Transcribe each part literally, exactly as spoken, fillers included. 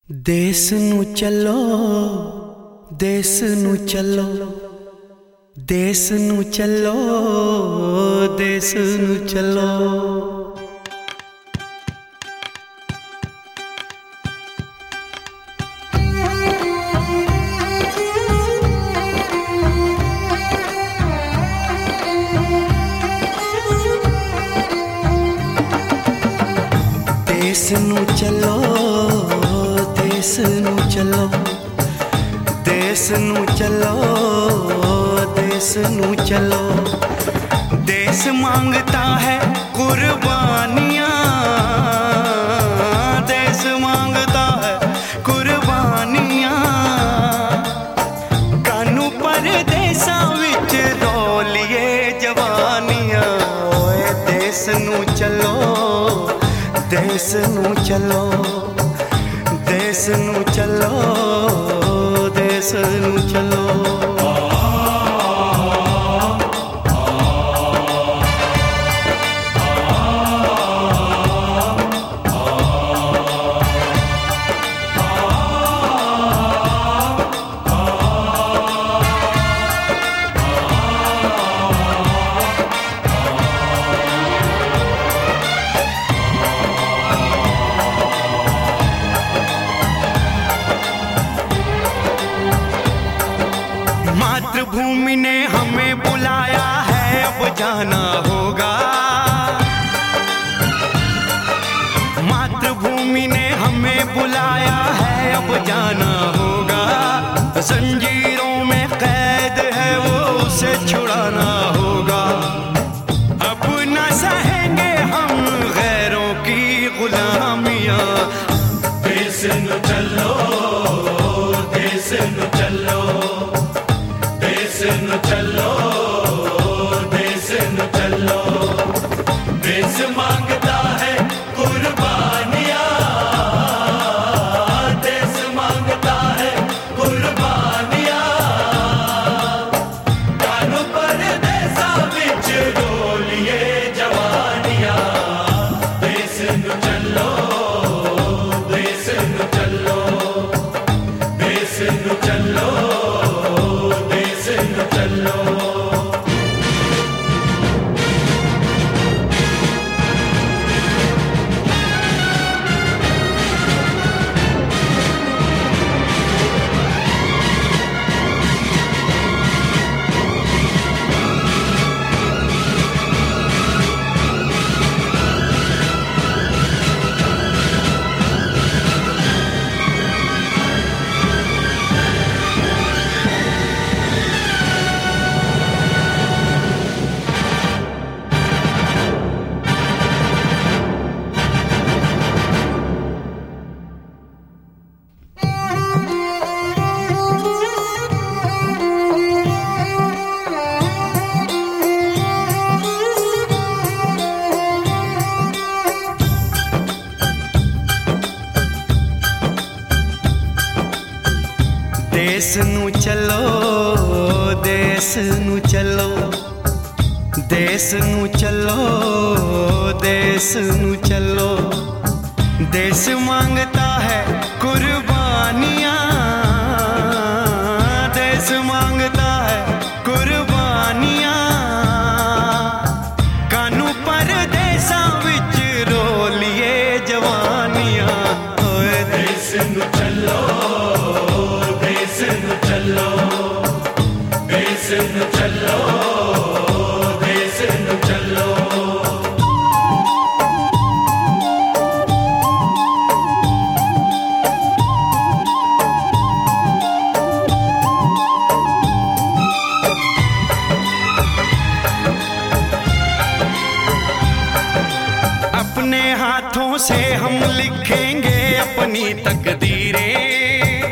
देश नू चलो देश नू चलो देश नू चलो देश नू चलो। देश नू चलो देश नू चलो देश नू चलो देश नू चलो। देश मांगता है कुर्बानियाँ, देश मांगता है कुर्बानियाँ। कानू परदेसां विच रोलिए जवानियाँ। ओए देश नू चलो देश नू चलो देश नू चलो देश नू चलो। मातृभूमि ने हमें बुलाया है, अब जाना होगा। मातृभूमि ने हमें बुलाया है, अब जाना होगा। जंजीरों में कैद है वो, उसे छुड़ाना होगा। अब न सहेंगे हम गैरों की गुलामियाँ। देश नू चलो देश नू चलो देश नू चलो देश नू चलो। देश मांगता है कुर्बानियाँ, देश मांगता है कुर्बानियाँ। कानू परदेसां विच रोलिए जवानियाँ। देश नू चलो देश नू चलो देश नू चलो देश नू चलो। देश नू चलो देश नू चलो देश नू चलो देश नू चलो। देश मांगता है कुर्बानियाँ, देश मांगता है कुर्बानियाँ। कानू परदेसां विच रोलिए जवानियाँ। ओए देश नू चलो देश नू चलो देश नू चलो देश नू चलो। अपने हाथों से हम लिखेंगे अपनी तकदीरें।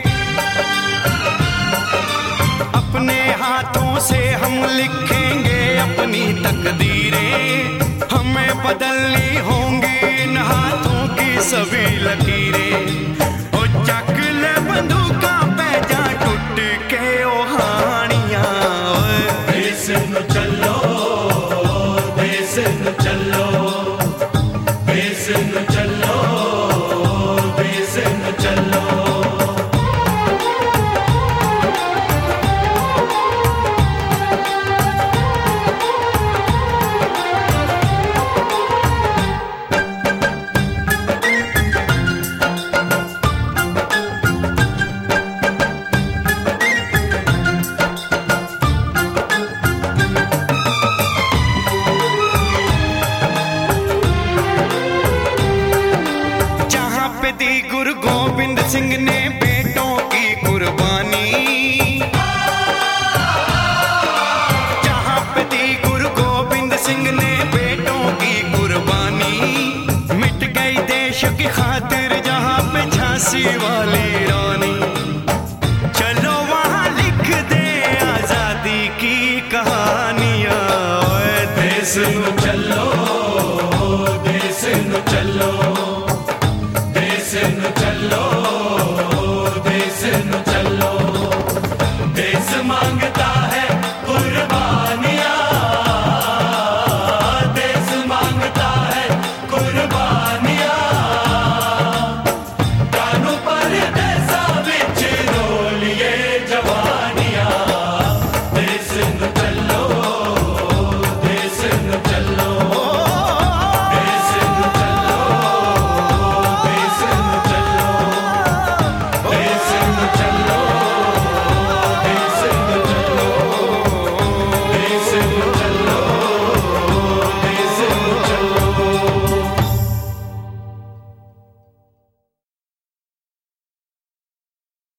अपने हाथों से हम लिखेंगे अपनी तकदीरें। हमें बदलनी होंगी इन हाथों की सभी लकीरें। ओ चक ले बंदूका पैजा टूट के ओहानियाँ। देश नू चलो देश नू चलो देश नू चलो देश नू चलो। गोविंद सिंह ने बेटों की कुर्बानी, जहां पे दी गुरु गोविंद सिंह ने बेटों की कुर्बानी, मिट गई देश की खातिर जहां पे झांसी वाली